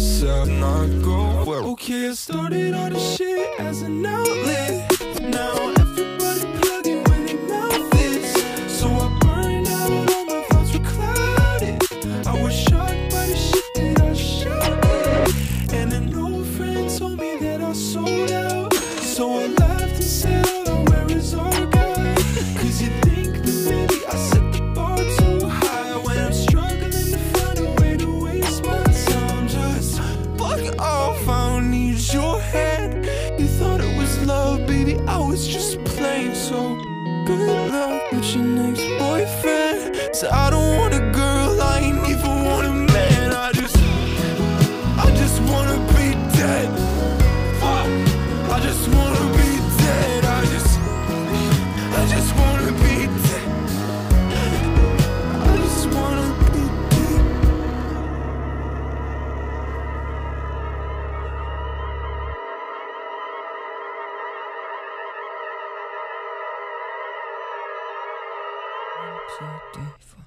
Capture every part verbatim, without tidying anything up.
myself, not go well. Okay, I started all this shit as an outlet. Now everybody plugging when their mouth is. So I burned out, all my thoughts were clouded. I was shocked by the shit that I shouted. And an old friend told me that I sold out. So I laughed and said, oh, where is our guy? Cause you think that maybe I set the bar too high. When I'm struggling to find a way to waste my time. Just fuck off, I don't need your head. You thought it was love, baby, I was just playing. So good luck with your next boyfriend. So I don't want a girl, I ain't even want a man. I just, I just wanna be dead. Fuck, I just wanna be dead. I just, I just wanna be dead. I just wanna be dead. One, two, three, four.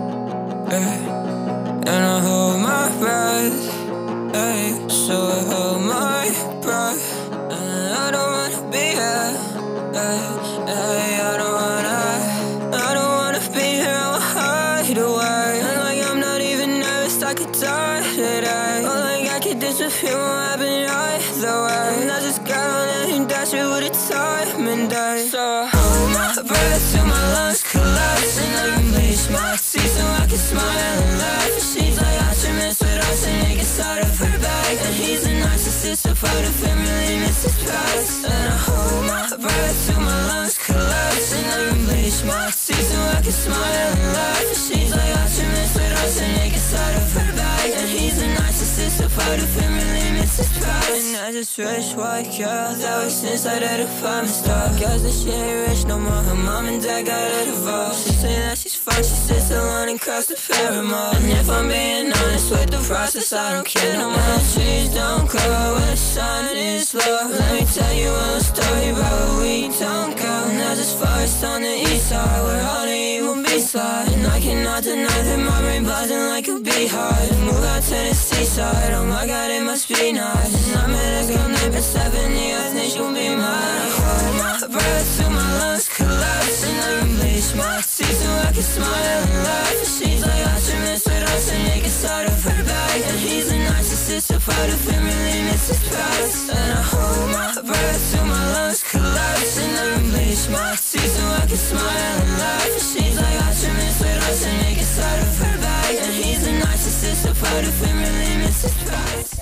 Hey, and I hold my breath. Hey, so I hold my breath. And I don't wanna be here. Hey, hey, I don't wanna. I don't wanna be here. I'll hide away. And like I'm not even nervous, I could die today. Or like I could disappear, won't happen either way. And I just got on and dash it with a time and day. So I hold my breath till my lungs collapse. And I release my teeth so I can smile and laugh. And she's like, I should mess with us and it gets out of her bag. And he's a narcissist, a part of him really misses past. And I hold my breath till my lungs collapse. And I release my teeth so I can smile and laugh. And she's like, I should mess with us and it gets out of her bag. And he's a narcissist, a part of him really misses past. And I just wish white girl that was inside of the apartment store. Guess that she ain't rich no more, her mom and dad got a divorce. She say that she's fine, she sits alone and cross the paramore. And if I'm being honest with the process, I don't care no more. Trees don't grow when the sun is low. Let me tell you a little story about where we don't go. Now just forest on the east side, where all the evil beasts lie. And I cannot deny that my brain buzzing like a beehive. Move out to the seaside, oh my god, it must be nice. And I met a girl named for seventy, I think she'll be mine. I hold my breath till my lungs collapse. And I release my teeth so I can smile and laugh. And she's like, I should mess with us and it gets out of her bag. And he's a narcissist, a part of him really misses past. And I hold my breath till my lungs collapse. And I release my teeth so I can smile and laugh. And she's like, I should mess with us and it gets out of her bag. And he's a narcissist, a part of him really misses past.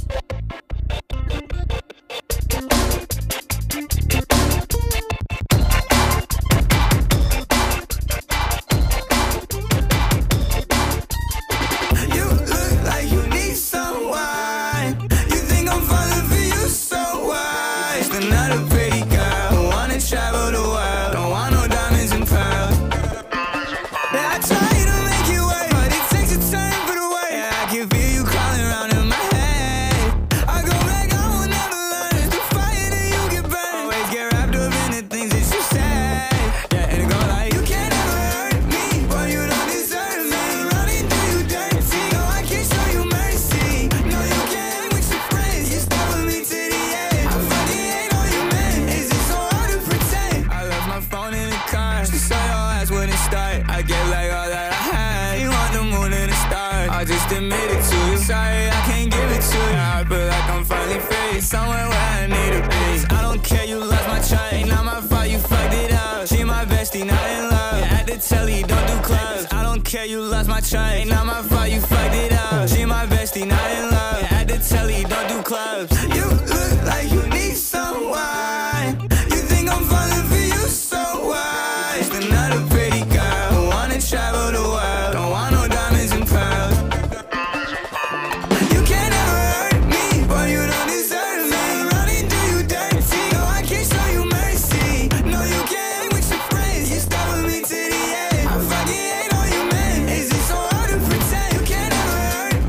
You lost my train, not my fault, you fucked it up. She my bestie, not in love. At the telly, don't do clubs. You look like you need someone. You think I'm falling for you, so why? Just another pretty girl who wanna travel the world. Don't want no diamonds and pearls. You can't ever hurt me, boy, you don't deserve me. Running do you dirty, no, I can't show you mercy. No, you can't with your friends, you stuck with me to the end. I fucking hate all you men. Is it so hard to pretend? You can't ever hurt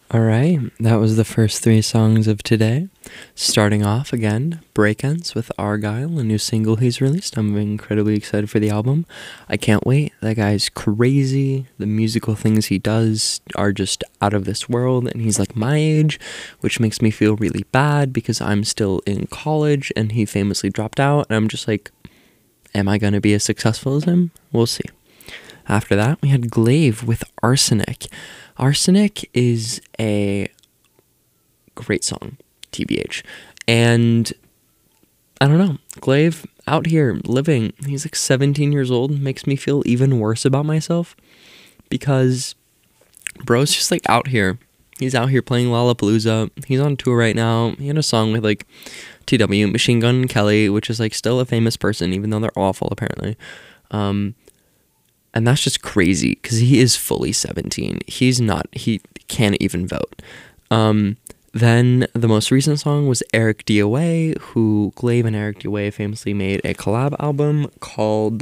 Alright, that was the first three songs of today. Starting off again, Breakends with Argyle, a new single he's released. I'm incredibly excited for the album. I can't wait. That guy's crazy. The musical things he does are just out of this world, and he's like my age, which makes me feel really bad because I'm still in college and he famously dropped out, and I'm just like, am I going to be as successful as him? We'll see. After that, we had Glaive with Arsenic. Arsenic is a great song, T B H. And I don't know, Glaive out here living, he's like seventeen years old, makes me feel even worse about myself because bro's just like out here. He's out here playing Lollapalooza. He's on tour right now. He had a song with like T W, Machine Gun Kelly, which is like still a famous person, even though they're awful apparently. Um, And that's just crazy because he is fully seventeen. He's not, he can't even vote. Um, then the most recent song was Eric D O A, who Glaive and Eric D O A famously made a collab album called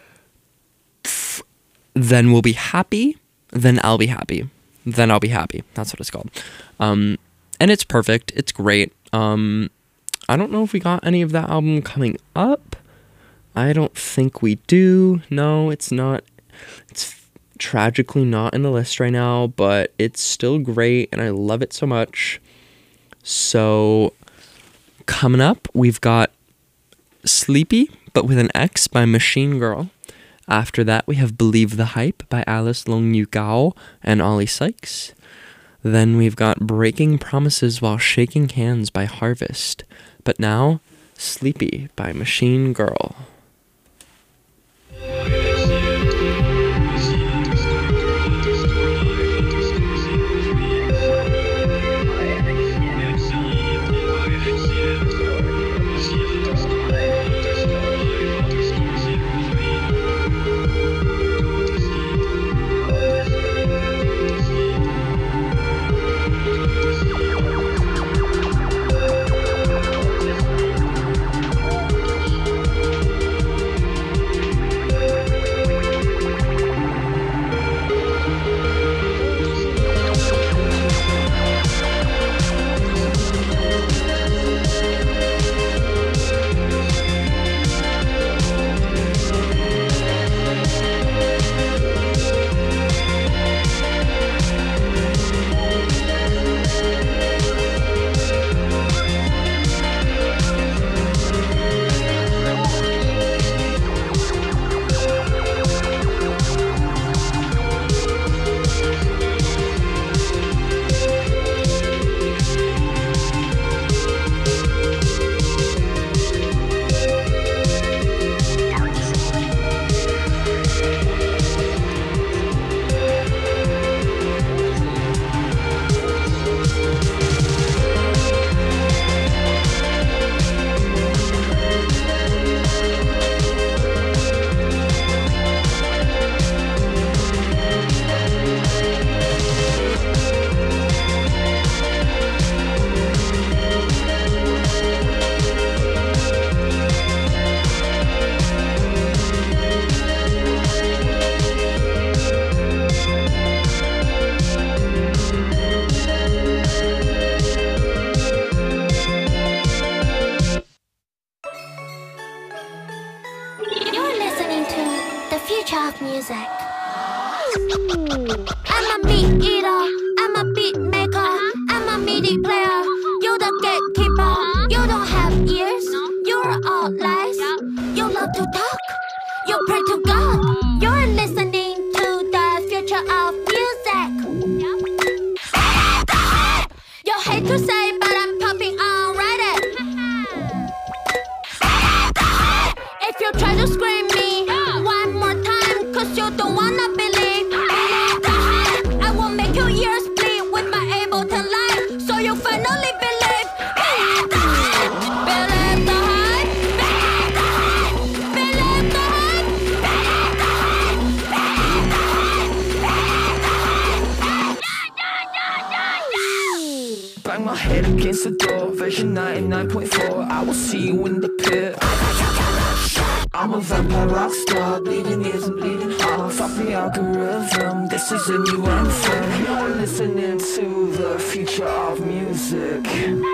Then We'll Be Happy, Then I'll Be Happy. Then I'll Be Happy. That's what it's called. Um, and it's perfect. It's great. Um, I don't know if we got any of that album coming up. I don't think we do. No, it's not. It's tragically not in the list right now, but it's still great and I love it so much. So coming up, we've got Sleepy, but with an X by Machine Girl. After that, we have Believe the Hype by Alice Long Yu Gao and Ollie Sykes. Then we've got Breaking Promises While Shaking Hands by Harvest. But now, Sleepy by Machine Girl. music. I'm a meat eater, I'm a beat maker, I'm a MIDI player. You're the gatekeeper. You don't have ears, you're all lies. You love to talk, you pray to God. You're listening to the future of music. You hate to say, but I'm popping on Reddit. If you try to scream me one more time, cause you don't wanna believe, I will make your ears bleed with my able to lie, so you finally believe. Believe the hype, believe the hype, believe the hype, believe the hype, believe the hype, believe the hype. Bang my head against the door, version ninety-nine point four. I will see you in the pit. I'm a vampire rock star, bleeding ears and bleeding hearts. Off the algorithm, this is a new anthem. You're listening to the future of music.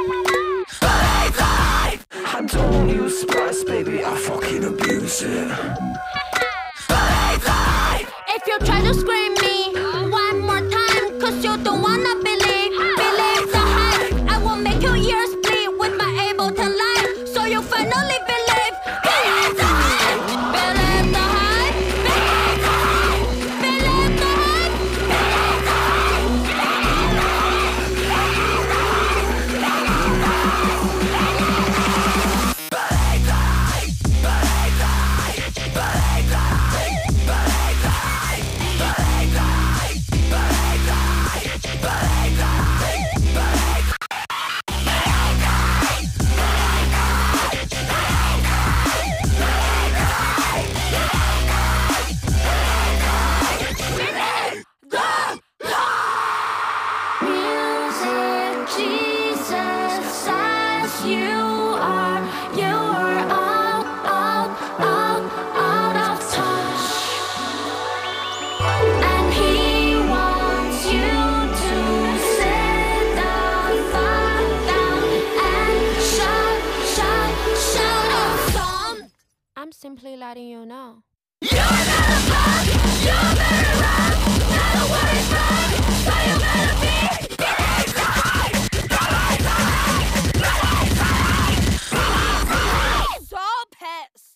I don't use spice, baby, I fucking abuse it. If you try to scream me one more time, cause you don't wanna believe, believe the hype. I will make your ears bleed with my able to lie, so you finally believe. Believe the hype, believe the hype, believe the hype, believe the hype, believe the music, Jesus, as you are, you are all, all, all, out of touch. And he wants you to sit down, fuck down, and shut, shut, shut up, son. I'm simply letting you know. You better fuck, you better run, not a word is wrong, so you better be. So pissed.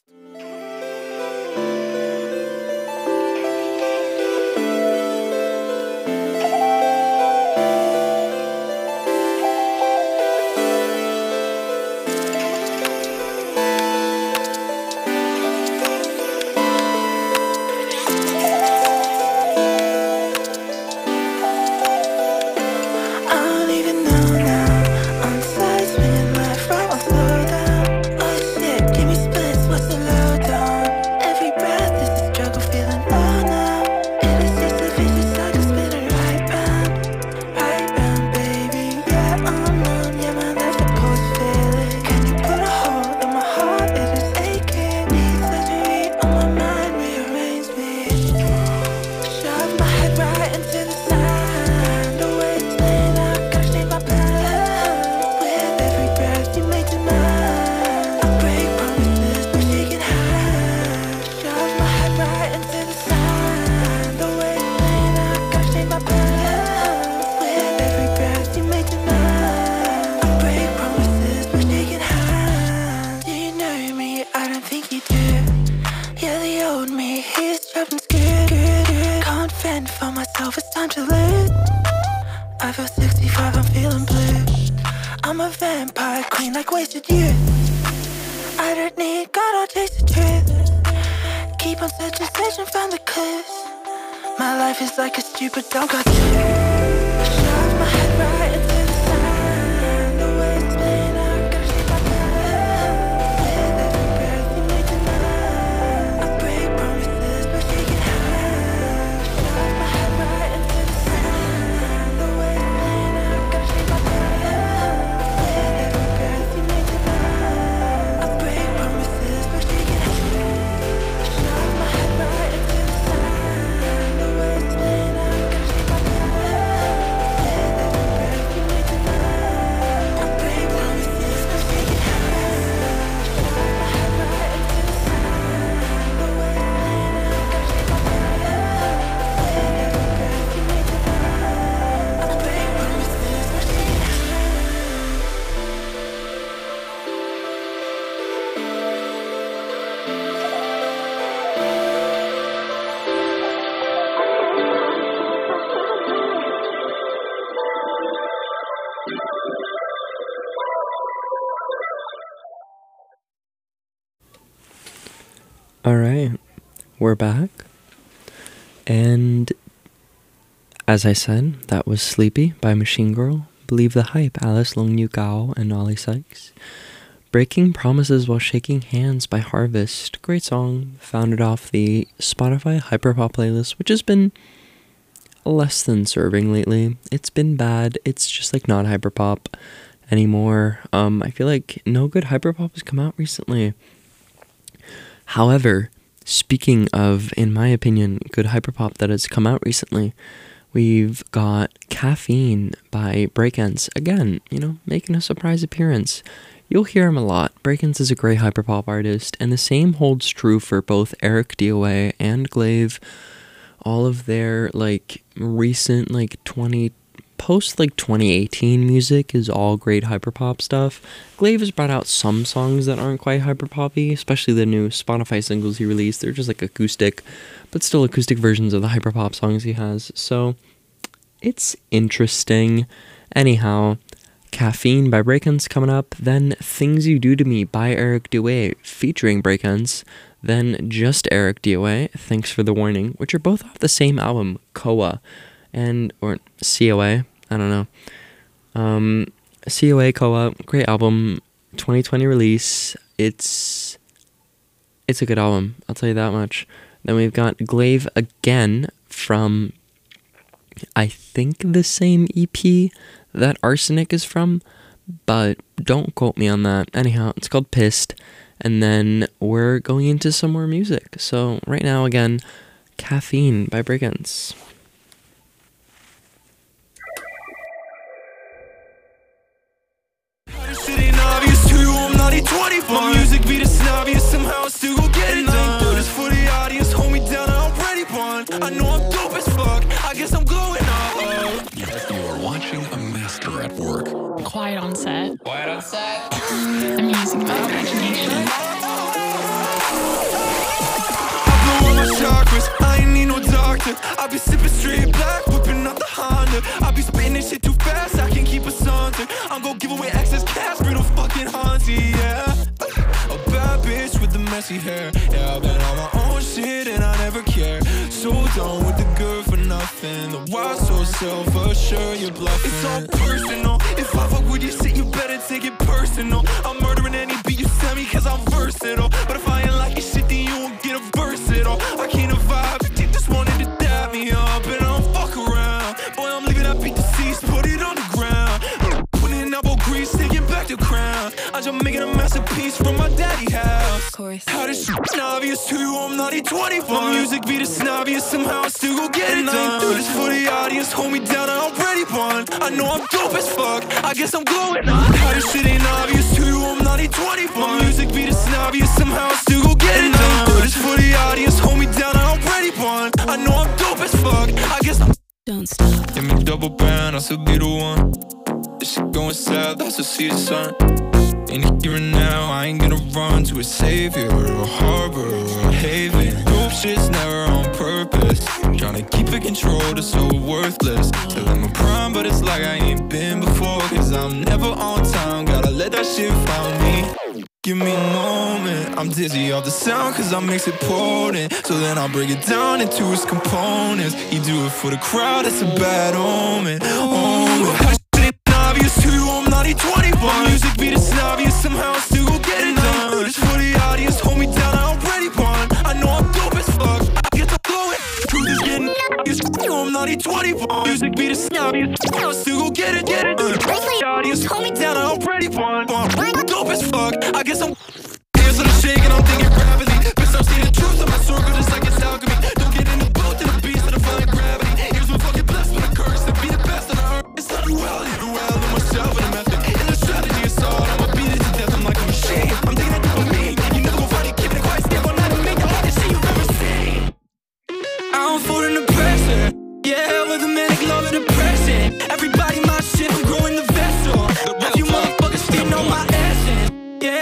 I don't even know now. On the side, spinning left, right, I'll slow down. Oh shit, give me splits, what's the lowdown? Every breath is a struggle, feeling low now. It is just a vicious cycle, spinning right round, right round, baby. Yeah, I'm numb, yeah, my life's a post-feeling. Can you put a hole in my heart? It is aching. Need surgery on my mind, rearrange me. Shove my head right into the sand. The way it's playing out, gotta change my plan. With every breath you make tonight, I break promises by shaking hands. Shove my head right into the sand. The way it's playing out, gotta change my plan. With every breath you make tonight, I break promises by shaking hands. Do you know me? I don't think you do. Yeah, the old me, he's trapped and scared. Can't fend for myself, it's time to live. I feel sixty-five, I'm feeling blue. I'm a vampire queen like wasted youth. I don't need God, I'll chase the truth. Keep on searching, searching, found the clues. My life is like a stupid dog, got you. Shove my head right into the sand. The way it's playing out, gotta shape my plan. With every breath you make tonight, I break promises by shaking hands. Shove my head right into the sand. The way it's playing out, gotta shape my plan. With every breath you make tonight, I break promises by shaking hands. Shove my head right into the sand. The way it's playing out, gotta shape my plan. With every breath you make tonight, I break promises by shaking hands. Shove my head right into the sand. The way it's playing out, gotta shape my plan. With every breath you make tonight, I break promises by shaking hands. All right, we're back. And as I said, that was Sleepy by Machine Girl, Believe the Hype, Alice Long Yu Gao and Ollie Sykes. Breaking Promises While Shaking Hands by Harvest, great song, found it off the Spotify Hyperpop playlist, which has been less than serving lately. It's been bad, it's just like not hyperpop anymore. Um, I feel like no good hyperpop has come out recently. However, speaking of, in my opinion, good hyperpop that has come out recently, we've got Caffeine by Breakens. Again, you know, making a surprise appearance. You'll hear him a lot. Breakens is a great hyperpop artist, and the same holds true for both Eric D O A and Glaive. All of their, like, recent, like, twenty, post, like, twenty eighteen music is all great hyperpop stuff. Glaive has brought out some songs that aren't quite hyperpoppy, especially the new Spotify singles he released. They're just, like, acoustic, but still acoustic versions of the hyperpop songs he has. So, it's interesting. Anyhow, Caffeine by Breakens coming up, then Things You Do To Me by Eric D O A featuring Breakens, then Just Eric D O A, Thanks For The Warning, which are both off the same album, C O A, and, or C O A, I don't know, um, C O A, C O A, great album, twenty twenty release, it's, it's a good album, I'll tell you that much. Then we've got Glaive again from, I think, the same E P that Arsenic is from, but don't quote me on that. Anyhow, it's called Pissed, and then we're going into some more music. So right now, again, Caffeine by Breakens. Shit ain't obvious to you, I'm not E twenty-four. My music beat is obvious, somehow I still go get it done. Do this for the audience, hold me down, I already won. I know I'm dope as fuck, I guess I'm going up. You are watching a master at work. Quiet on set. Quiet on set. I'm using my imagination. I blow all my chakras, I ain't need no doctor. I be sipping straight black, whipping out the Honda. I be spitting this shit too fast, I can't keep a saunter. I'm gon' give away excess cash, real fucking haunty, yeah. A bad bitch with the messy hair. Yeah, I've been on my own shit and I never care. So done with the good for nothing. The why so self-assured you're bluffing. It's all personal. If I fuck with your shit, you better take it personal. I'm murdering any beat you send me cause I'm versatile. But if I ain't like your shit, then you won't get a versatile. I can't vibe, you just wanted to dab me up and I don't fuck around. Boy, I'm leaving that beat deceased, put it on the ground. Putting in elbow grease, taking back the crown. I'm just making a masterpiece from my daddy house. Of course. How this shit obvious to you, I'm not E twenty-four. My music beat is obvious, somehow I still go get it done. I ain't do this for the audience, hold me down, I already won. I know I'm dope as fuck, I guess I'm glowing up. How this shit ain't obvious to you, I'm not E twenty-four. My music beat is obvious, somehow I still go get it done. I ain't do this for the audience, hold me down, I already won. I know I'm dope as fuck, I guess I'm. Don't stop. Give me double brown, I still be the one. This shit going south, I still see the sun. In here and now, I ain't gonna run to a savior or a harbor or a haven. Dope shit's never on purpose. Tryna keep it controlled, it's so worthless. Till I'm a prime, but it's like I ain't been before. Cause I'm never on time, gotta let that shit find me. Give me a moment, I'm dizzy off the sound cause I mix it potent. So then I'll break it down into its components. You do it for the crowd, it's a bad omen. Oh, obvious to you, I'm not E twenty-four. My music beat is obvious, somehow I still go get it done. This for the audience, hold me down, I already won. I know I'm dope as fuck, I get to blowing. Truth is getting obvious, I'm not E twenty-four. Music beat is obvious, I still go get it, get it. Uh, the audience, hold me down, I already won. I'm dope as fuck, I guess I'm. Hands on the shake and I'm thinking rapidly. Bitch, I'm seeing the truth of my circle just like it's alchemy. Don't get in the boat to the beast and I find gravity. Here's my fucking blessed with a curse to be the best on earth. It's not duality, duality. Myself and a method, and the strategy is solid. I'ma beat it to death, I'm like a machine. I'm taking that dopamine, you never gon' find it, keeping it quiet, step on that and make the hardest shit you've ever seen. I don't fall in the pressure, yeah, with a manic love and depression. Everybody my shit, I'm growing the vessel. If you motherfuckers didn't know my essence, yeah.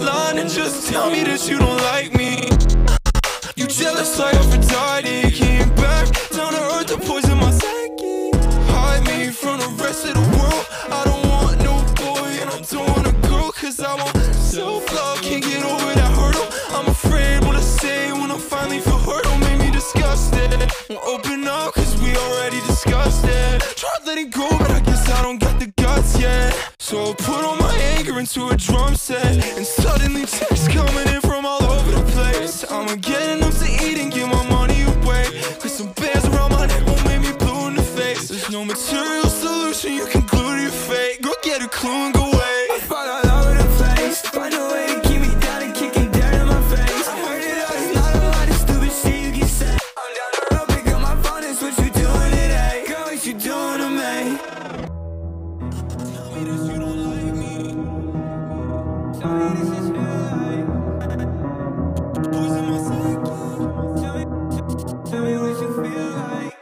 line and just tell me that you don't like me. You jealous like Aphrodite. Came back down to earth to poison my psyche. Hide me from the rest of the world. I don't want no boy and I don't want a girl, cause I want self-love, can't get over that hurdle. I'm afraid what I say when I finally feel hurt don't make me disgusted. Won't open up cause we already discussed it. Tried letting go but I guess I don't got the guts yet. So I put all my anger into a drum set, and suddenly texts coming in from all over the place. I'ma get enough to eat and give my money away, cause some bands around my neck won't make me blue in the face. There's no material solution you can glue to your fate. Go get a clue and go away. I fall all over the place, find a way to keep me down and kicking dirt in my face. I heard it all, it's not a lot of stupid shit you can say. I'm down the road, pick up my phone, it's what you doing today. Girl, what you doing to me? Tell me that you don't like me. Tell me this is real life. Poison my psyche. Tell me, tell me what you feel like.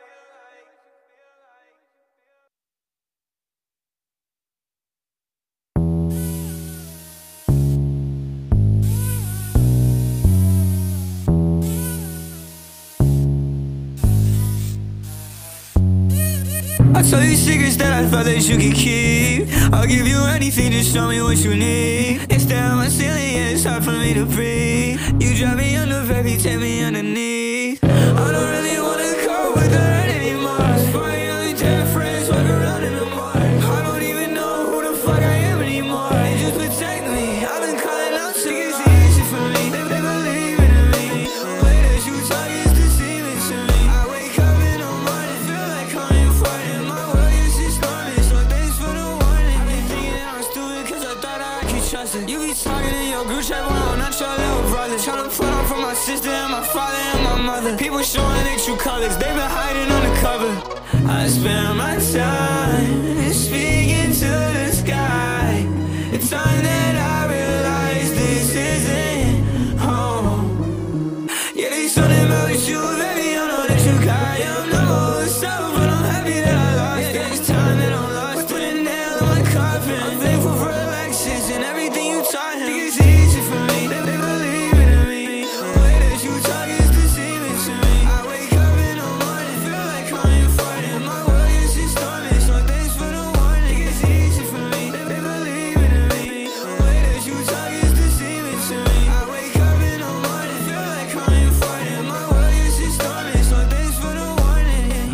I'll tell you secrets that I thought that you could keep. I'll give you anything, just show me what you need. Instead of my ceiling, yeah, it's hard for me to breathe. You drive me under, baby, take me underneath. I don't really wanna go with her anymore. It's funny how we dead friends walk around in the mud. I don't even know who the fuck I am anymore. They just protect me. I've been calling out sick, it's easy for me. They, they believe in me. The way that you talk is deceiving to me. I wake up in the morning, feel like I'm in fighting. My world is just storming, so thanks for the warning. They thinking I was stupid cause I thought I could trust it. You be talking in your group chat, well, I'm not your little brother. Tryna put on for my sister and my father and my mother. People showing their true colors, they been hiding undercover. I spend my time speaking to the sky. It's time that I realize this isn't home. Yeah, they something about you, baby, I know that you got. Yeah, I'm not myself, but I'm happy that I lost. Yeah, it's time that I'm lost, put a nail in my coffin. I'm thankful for Alexis and everything you taught him. It's easy for me, they, they believe in me. The way that you talk is deceiving to me. I wake up in the morning, feel like I'm in fighting. My world is just storming, so thanks for the warning. It's easy for me, they, they believe in me. The way that you talk is deceiving to me. I wake up in the morning, feel like I'm in fighting. My world is just storming, so thanks for the warning.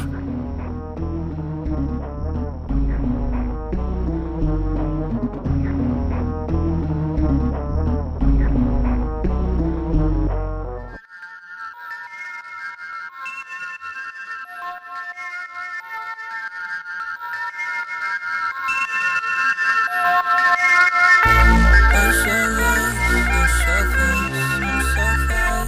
I'm so lost, I'm so close, I'm so far.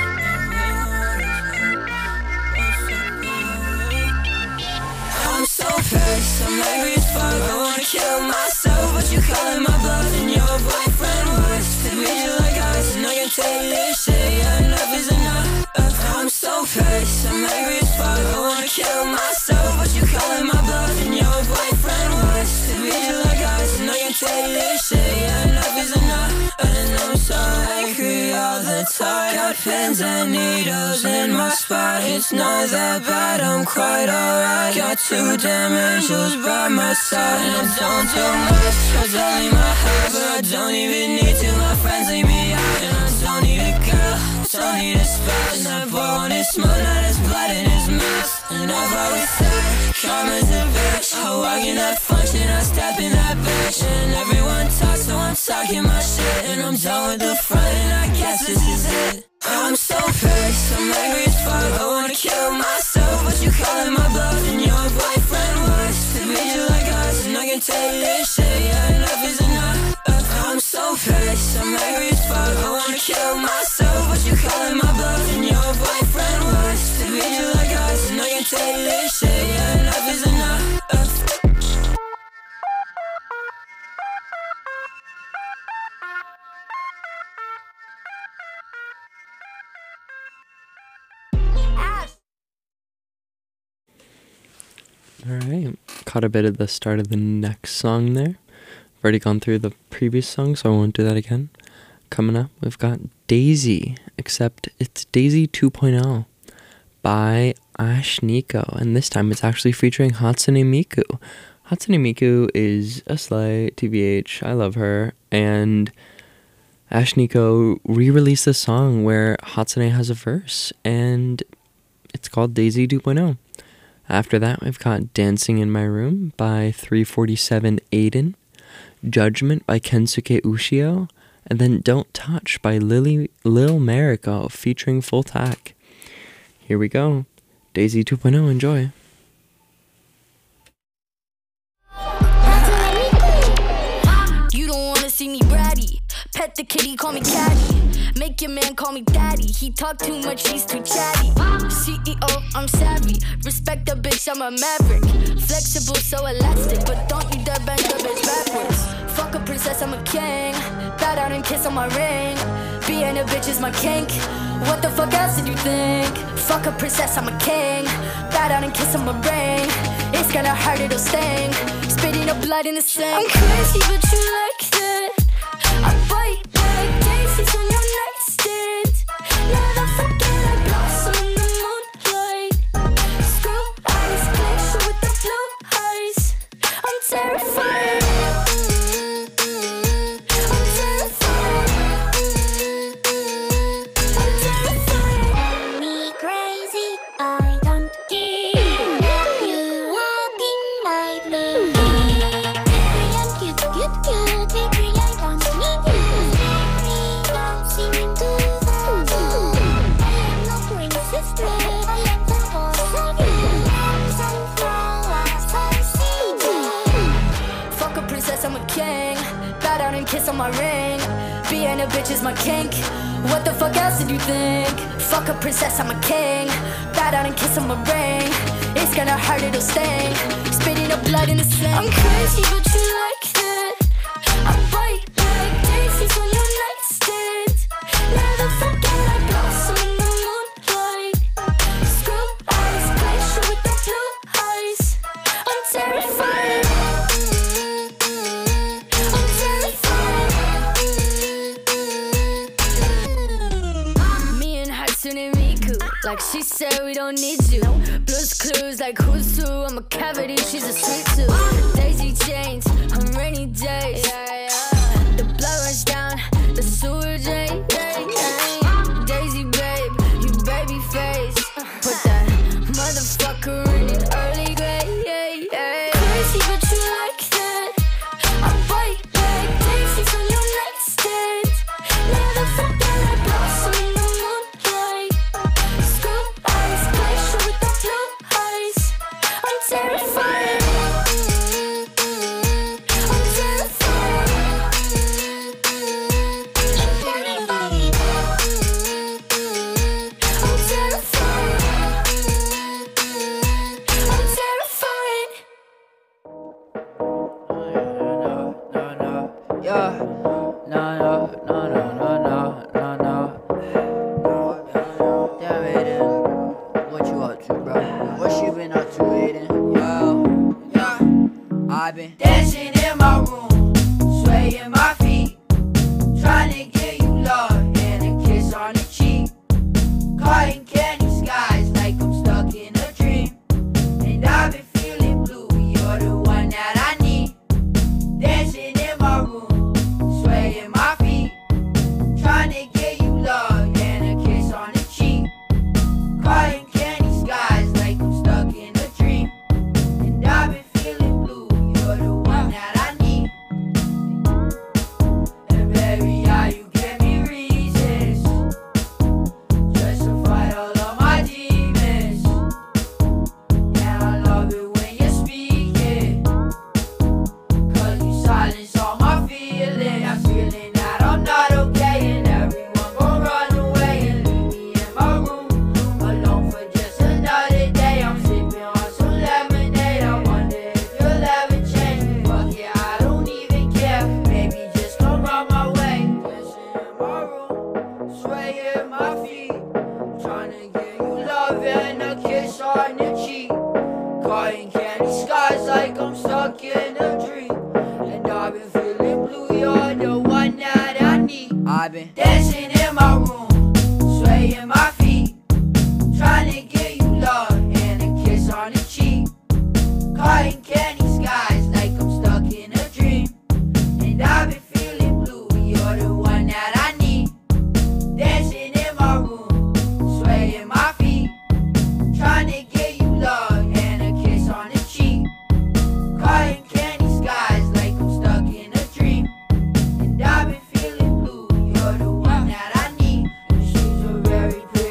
I'm so pissed, I'm angry as fuck. I wanna kill myself, but you calling my bluff. And your boyfriend was to read you like us, and I can take this shit. Yeah, enough is enough. I'm so pissed, I'm angry as fuck. I wanna kill myself, but you calling my bluff. And your boyfriend was to read you like us, and I can take this shit. Yeah, enough is enough. And I'm so angry all the time. Got pins and needles in my spot. It's not that bad, I'm quite alright. Got two damn angels by my side. And I don't do much, cause I leave my house. But I don't even need to, my friends leave me out. And I don't need a girl, don't need a spouse. And that boy wanted smoke, now there's blood in his mouth. And I've always said, karma's a bitch. I walk in that function, I step in that bitch. And everyone talks, so I'm talking my shit. And I'm done with the front, and I guess this is it. I'm so pissed, I'm angry as fuck. I wanna kill myself, but you calling my bluff. And your boyfriend was to read you like us, and I can take this shit. Yeah, enough is enough. I'm so pissed, I'm angry as fuck. I wanna kill myself, but you calling my bluff. And your boyfriend was to read you like us, and I can take this shit. Yeah, enough is enough. Alright, caught a bit of the start of the next song there. I've already gone through the previous song, so I won't do that again. Coming up, we've got Daisy, except it's Daisy two point oh by Ashnikko, and this time it's actually featuring Hatsune Miku. Hatsune Miku is a slay, T B H, I love her, and Ashnikko re-released a song where Hatsune has a verse, and it's called Daisy two point oh. After that, we've got Dancing in My Room by three forty-seven Aiden, Judgment by Kensuke Ushio, and then Don't Touch by Lily, Lil Mariko featuring Full Tack. Here we go. Daisy two point oh, enjoy. You don't wanna see me bratty. Pet the kitty, call me caddy. Make your man call me daddy. He talk too much, he's too chatty. C E O, I'm savvy. Respect the bitch, I'm a maverick. Flexible, so elastic, but don't you dare bend the bitch backwards. Fuck a princess, I'm a king. Bow down and kiss on my ring. Being a bitch is my kink. What the fuck else did you think? Fuck a princess, I'm a king. Bow down and kiss on my ring. It's gonna hurt, it'll sting. Spitting up blood in the sink. I'm crazy, but you like that. I bite like daisies on your nightstand. Never forget I blossom in the moonlight. Screw eyes, glacier with the blue eyes. I'm terrified. I'm terrified. I'm terrified. Me crazy, I don't care. You walk in my blue. And cute, cute, cute, baby, I don't need you. Don't see me do that. I am no princess, I am the boss of you. Sunflowers, I see you. Fuck a princess, I'm a king. Bow down and kiss on my ring. Being a bitch is my kink. What the fuck else did you think? Fuck a princess, I'm a king. Bow down and kiss on my ring. It's gonna hurt, it'll sting. Spitting up blood in the sink. I'm crazy, but you like that. I bite like daisies on your nightstand. Never forget I blossom in the moonlight. Screw eyes, glacier with the blue eyes. I'm terrified. I'm terrified. Me and Hatsune Miku, like she said we don't need you. Blues clues like who's who. I'm a cavity, she's a sweet tooth. Daisy chains on rainy days. The blood runs down the sewer drain. Daisy babe, you baby face. Put that motherfucker in an early grade. Crazy, but you like that. I bite like daisies on your nightstand. Never forget I blossom in the moonlight. Screw eyes, glacier with the blue eyes. I'm terrified. I'm terrified. I'm terrified. I'm terrified. Yeah. No, no, no, no, no, no, no, no. Damn, Aiden. What you up to, bro? What you been up to, Aiden? Yo, yeah. I've been dancing in my room, swaying my feet, trying to get you love and a kiss on the cheek. Caught in candy skies like I'm stuck in a dream. And I've been feeling blue, you're the one that I need. Dancing in my room, swaying my feet, I've been dancing in my room, swaying my feet, trying to give you love and a kiss on the cheek. Cotton candy skies like I'm stuck in a dream, and I've been feeling blue, you're the one that I need. Dancing in my room, swaying my feet, trying to give you love and a kiss on the cheek. Cotton candy skies like I'm stuck in a dream, and I've been feeling blue, you're the one that I need. She's a very pretty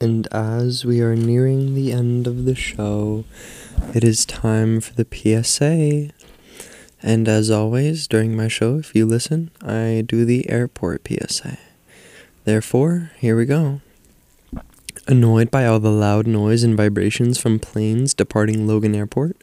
And as we are nearing the end of the show, it is time for the P S A. And as always, during my show, if you listen, I do the airport P S A. Therefore, here we go. Annoyed by all the loud noise and vibrations from planes departing Logan Airport,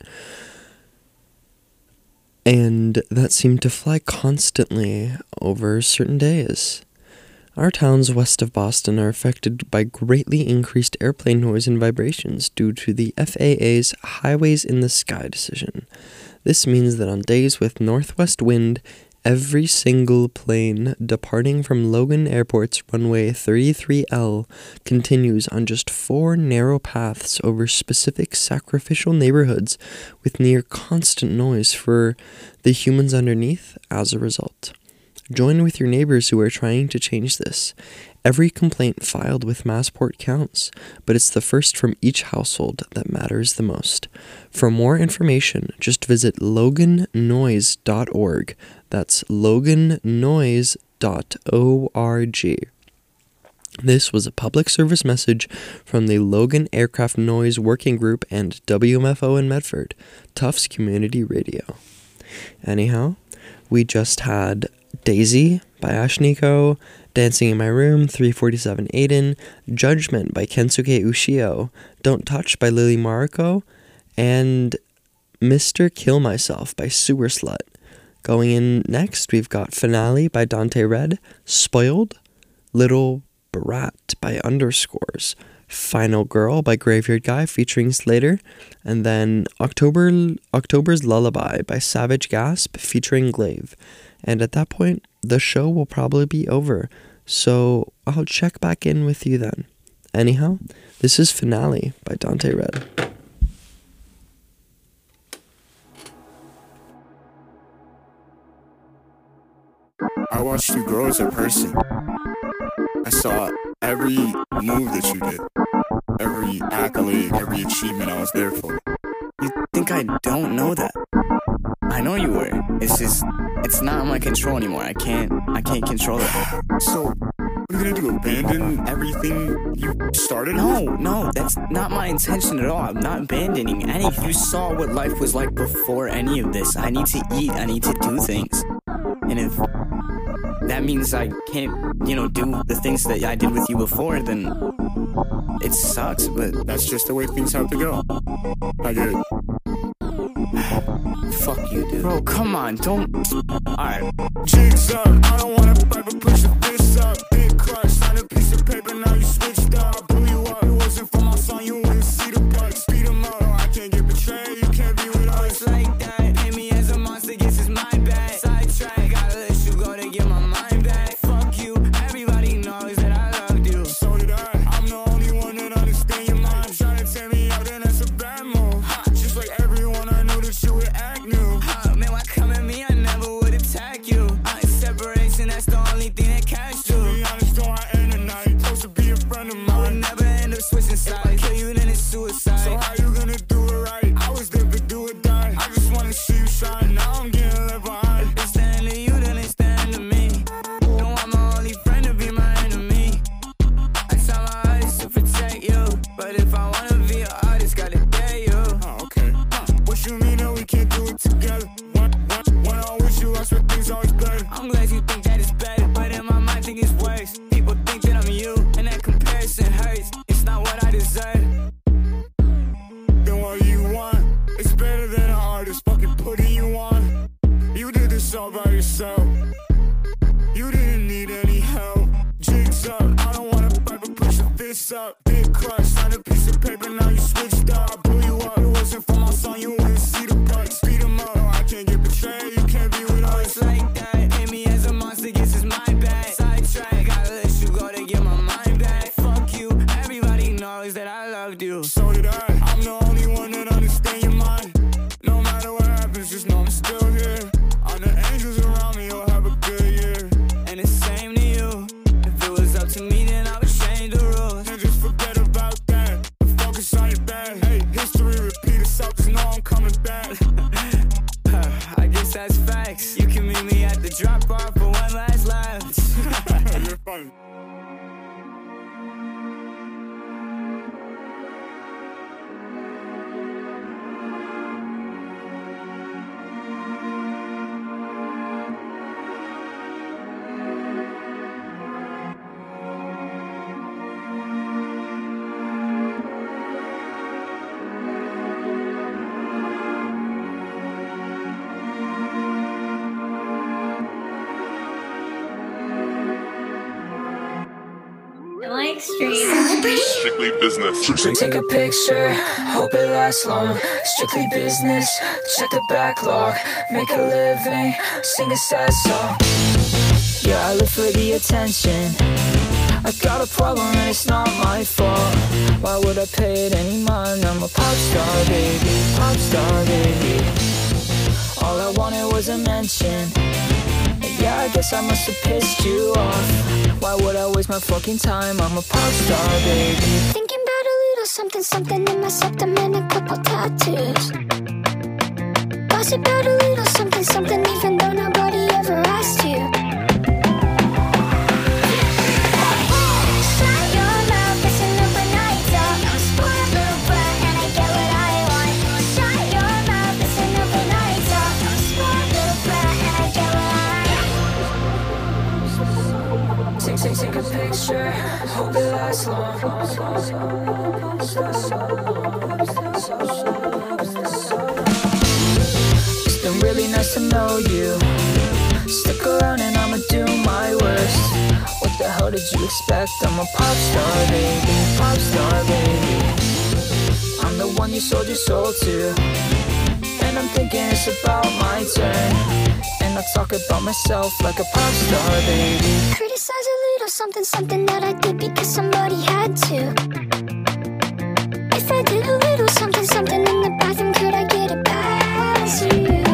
and that seemed to fly constantly over certain days. Our towns west of Boston are affected by greatly increased airplane noise and vibrations due to the F A A's Highways in the Sky decision. This means that on days with northwest wind, every single plane departing from Logan Airport's runway thirty-three L continues on just four narrow paths over specific sacrificial neighborhoods with near constant noise for the humans underneath as a result. Join with your neighbors who are trying to change this. Every complaint filed with Massport counts, but it's the first from each household that matters the most. For more information, just visit logan noise dot org. That's logan noise dot org. This was a public service message from the Logan Aircraft Noise Working Group and W M F O in Medford, Tufts Community Radio. Anyhow, we just had Daisy by Ashniko, Dancing in My Room, three forty-seven Aiden, Judgment by Kensuke Ushio, Don't Touch by Lily Mariko, and Mister Kill Myself by Sewer Slut. Going in next, we've got Finale by Dante Red, Spoiled, Little Brat by Underscores, Final Girl by Graveyard Guy featuring Slater, and then October October's Lullaby by Savage Gasp featuring Glaive. And at that point, the show will probably be over, so I'll check back in with you then. Anyhow, this is Finale by Dante Red. I watched you grow as a person. I saw every move that you did, every accolade, every achievement I was there for. You think I don't know that? I know you were. It's just, it's not in my control anymore. I can't, I can't control it. So, what are you gonna do, abandon everything you started No, with? no, that's not my intention at all. I'm not abandoning anything. You saw what life was like before any of this. I need to eat, I need to do things. And if that means I can't, you know, do the things that I did with you before, then it sucks, but that's just the way things have to go. I get it. Fuck you, dude. Bro, come on, don't. Alright. Jigs up, I don't wanna fight, but push your fist up. Big crush, sign a piece of paper, now you switched up. I blew you up, it wasn't for my song, you wouldn't see the bugs. Speed 'em up, I can't get betrayed, you can't be with us. It's like that, pay me as a monster, guess it's my bad. Sidetrack, gotta let you go to get my mind back. Fuck you, everybody knows that I loved you. So did I, I'm the only one that understand your mind. Trying to tear me out, then that's a bad move. Just like everyone, I knew that you would act new. Uh, man, why come at me? I never would attack you. Uh, separation, that's the only thing that catch you. To be honest, don't I end the night? Supposed to be a friend of mine. I would never end up switching sides. If I kill you, then it's suicide. So how you gonna do it right? I was there for do or die. I just wanna see you shine. Now I'm getting left behind. If it's the end of you, then it's the end of me. Don't want my only friend to be my enemy. I try my hardest to protect you, but if I wanna be an artist, gotta dare you. Oh, okay. Huh. What you mean that we can't do it together? When, when, when I'm with you, I swear things always better. I'm glad you think that it's better, but in my mind, think it's worse. People think that I'm you, and that comparison hurts. It's not what I deserve. Then what you want? It's better than an artist fucking putting you on. You did this all by yourself. You didn't need any help. Jigs up, I don't wanna fight, but push your fists up. Big crush, sign a piece of paper, now you switched up. I blew you up, it wasn't for my song, you wouldn't see the bugs. Speed 'em up, I can't get betrayed, you can't be with us. It's like that, pay me as a monster, guess it's my bad. Sidetrack, gotta let you go to get my mind back. Fuck you, everybody knows that I loved you. So did I, I'm the only one that understand your mind. No matter what happens, just know I'm still here. All the angels around me, you'll have a good year. And the same to you. If it was up to me, then I would change the rules. And just forget about that, and focus on your bad. Hey, history repeat itself, just know I'm coming back. I guess that's facts. You can meet me at the drop off for one last laugh. You're funny. Strictly business. Take a picture, hope it lasts long. Strictly business, check the backlog. Make a living, sing a sad song. Yeah, I live for the attention. I got a problem and it's not my fault. Why would I pay it any mind? I'm a pop star, baby, pop star, baby. All I wanted was a mention. Yeah, I guess I must have pissed you off. Why would I waste my fucking time? I'm a pop star, baby. Thinking about a little something, something in my septum and a couple tattoos. Gossip about a little something, something, even though nobody ever asked you. Take, take a picture, hope it lasts long. It's been really nice to know you. Stick around and I'ma do my worst. What the hell did you expect? I'm a pop star, baby, pop star, baby. I'm the one you sold your soul to. And I'm thinking it's about my turn. And I talk about myself like a pop star, baby. Criticize a little something, something that I did because somebody had to. If I did a little something, something in the bathroom, could I get it past you?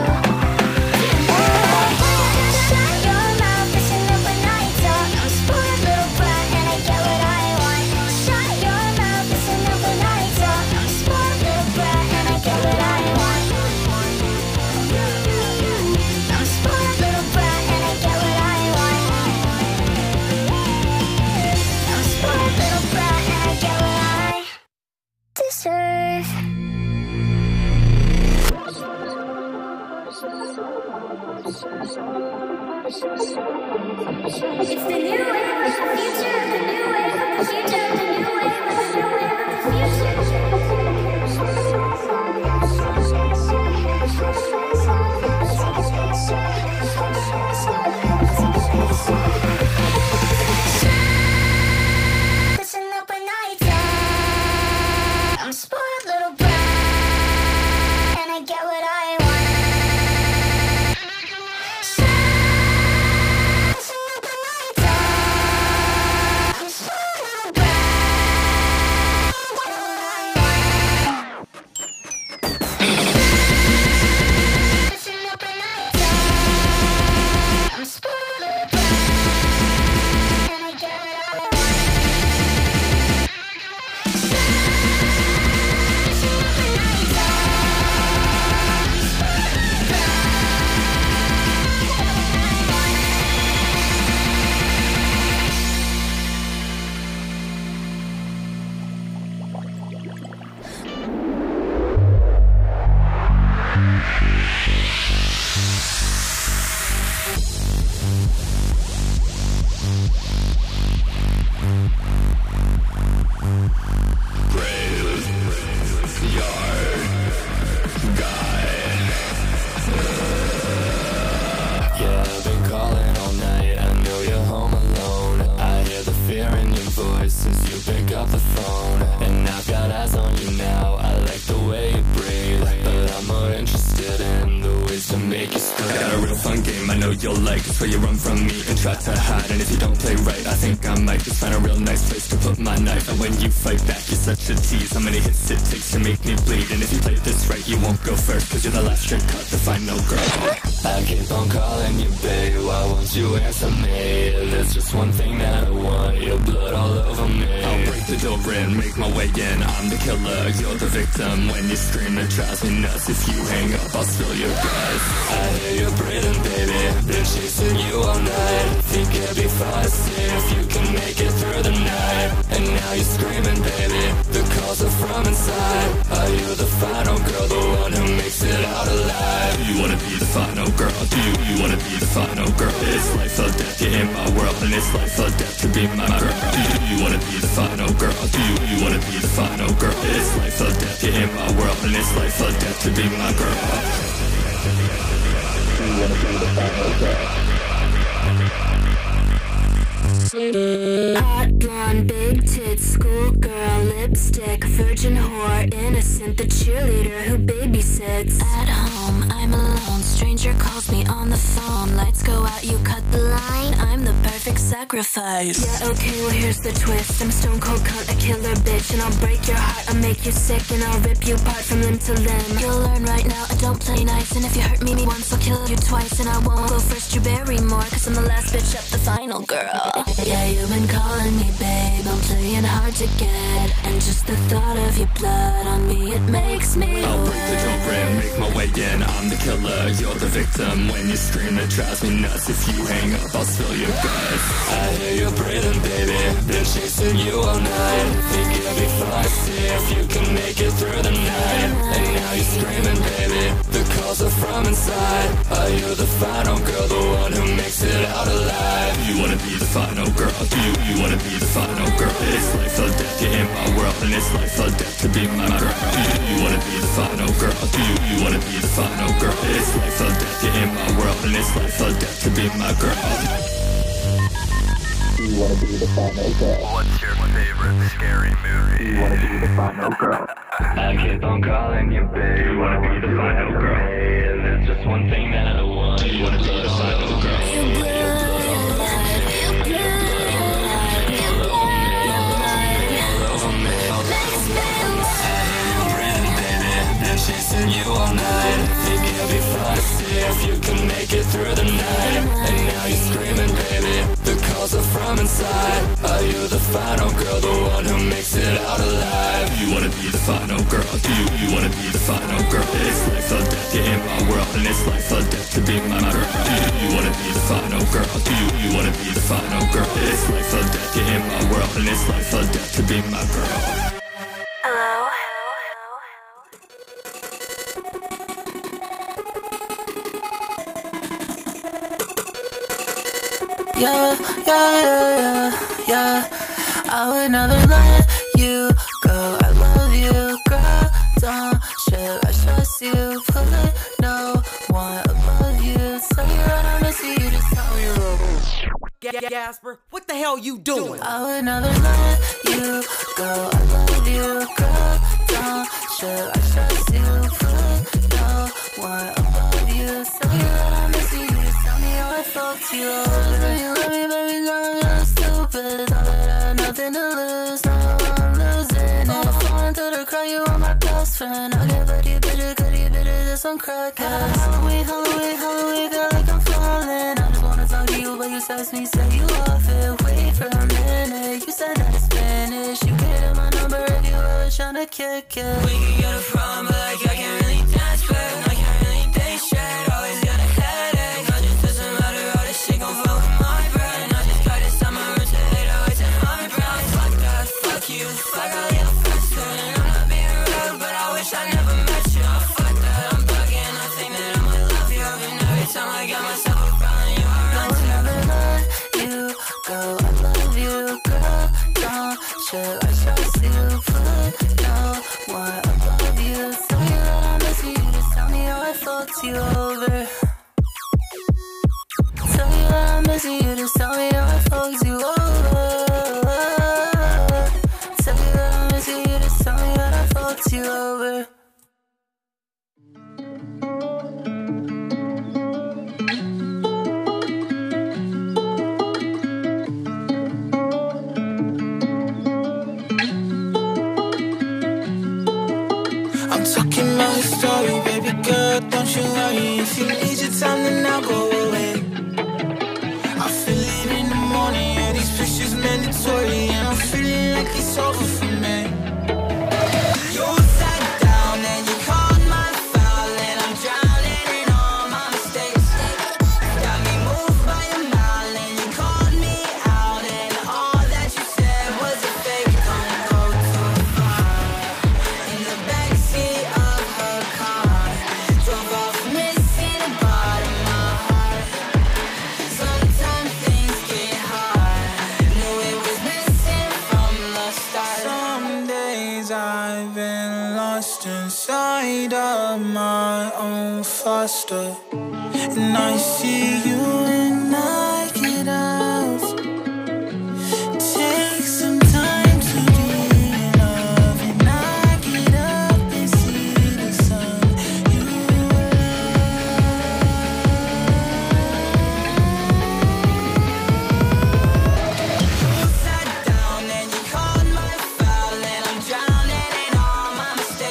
It's the new wave of the future, the new wave of the future, the new wave of the new wave of the Listen up when I talk. I'm a spoiled little brat, and I get what I want. You'll like it's where you run from me and try to hide. And if you don't play right, I think I might just find a real nice place to put my knife. And when you fight back, you're such a tease. How many hits it takes to make me bleed? And if you play this right, you won't go first, cause you're the last trick cut to find no girl. I keep on calling you babe, why won't you answer me? There's just one thing that I want, your blood all over me. I'll break the door in, make my way in. I'm the killer, you're the victim. When you scream, it drives me nuts. If you hang up, I'll spill your guts. I hear you breathing, baby. Been chasing you all night. Think it'd be fun to see if you can make it through the night. And now you're screaming, baby. The calls are from inside. Are you the final girl, the one who makes it out alive? Do you wanna be the final girl? Do you, you wanna be the final girl? It's life or death, you're in my world. And it's life or death to be my girl. Do you, you wanna be the final girl? Do you, you wanna be the final girl? It's life or death, you're in my world. And it's life or death to be my girl. Do you wanna be the final girl? Hot blonde, big tits. outfits, schoolgirl, lipstick, virgin whore, innocent, the cheerleader who babysits. At home, I'm alone, stranger calls me on the phone. Lights go out, you cut the line, I'm the perfect sacrifice. Yeah, okay, well here's the twist, I'm a stone cold cunt, a killer bitch. And I'll break your heart, I'll make you sick, and I'll rip you apart from limb to limb. You'll learn right now, I don't play nice, and if you hurt me, me once, I'll kill you twice. And I won't go first, you bury more, cause I'm the last bitch up, the final girl. Yeah, you've been calling me babe, I'm playing hard to get, and just the thought of your blood on me, it makes me I'll break the wet. door and make my way in. I'm the killer, you're the victim. When you scream, it drives me nuts. If you hang up, I'll spill your guts. I hear you breathing, baby, been chasing you all night. Think you'll be fine, see if you can make it through the night. And now you're screaming, baby, the calls are from inside. Are you the final girl, the one who makes it out alive? You wanna be the final girl, do you, you wanna be the final girl? It's life or death, you're in my world, and it's life or death to be my girl. Do you, you wanna be the final girl, do you, you wanna be the final girl? It's life or death, you're in my world, and it's life or death to be my girl. You wanna be the final girl? What's your favorite scary movie? You wanna be the final girl? I keep on calling you, babe. You wanna be the final girl? Hey, and there's just one thing that I want. You wanna be the final girl? Chasing you all night. Think you'll be fine, see if you can make it through the night. And now you're screaming, baby, the calls are from inside. Are you the final girl, the one who makes it out alive? You wanna be the final girl, do you, you wanna be the final girl? It's life or death, you're in my world, and it's life or death to be my girl. Do you, you wanna be the final girl, do you, you wanna be the final girl? It's life or death, you're in my world, and it's life or death to be my girl. Hello? Yeah, yeah, yeah, yeah, yeah. I would never let you go. I love you, girl. Don't should I trust you? Put no one above you. Tell you that I miss you, just tell me you're Gasper, what the hell you doing? I would never let you go. I love you, girl. Don't should I trust you? Put no one above you. Tell you that I miss you, just tell me how I fucked you over. Nothing to lose, now I'm losing it. I'm falling through the crowd, you are my best friend. I get pretty bitter, goody bitter, this one crack ass. Halloween, Halloween, Halloween, girl, like I'm falling. I just wanna talk to you, but you text me, say you love it. Wait for a minute, you said that it's finished. You get in my number if you ever tryna kick it. We can get a problem, but like I can't really dance back. I can't really think straight, always got a headache. I just doesn't matter, all this shit gon' flow in my brain. I just got this summer into eight oh eight and my brain. Fuck that, fuck you, fuck all your friends. And I'm not being rude, but I wish I never met you. Fuck that, I'm bugging, I think that I'ma love you. And every time I get myself a problem, you I run to. I would never let you go. I love you, girl. Don't should I trust you? Put no one above you. Tell you that I miss you, just tell me how I fucked you over. Tell you that I miss you, just tell me how I fucked you over. Tell you that I miss you, just tell me that I fucked you over. I'm talking my story, baby girl, don't you worry. If you need your time, then I'll go away. I feel it in the morning, yeah, these pictures mandatory. And I'm feeling like it's over for me. You sat down and you called my foul, and I'm drowning in all my mistakes. Got me moved by a mile, and you called me out, and all that you said was a fake. Don't go too far. In the backseat of her car, drove off missing a part of my heart. Sometimes things get hard, knew it was missing from the start. Some days I've been lost inside of my own foster, and I see you and I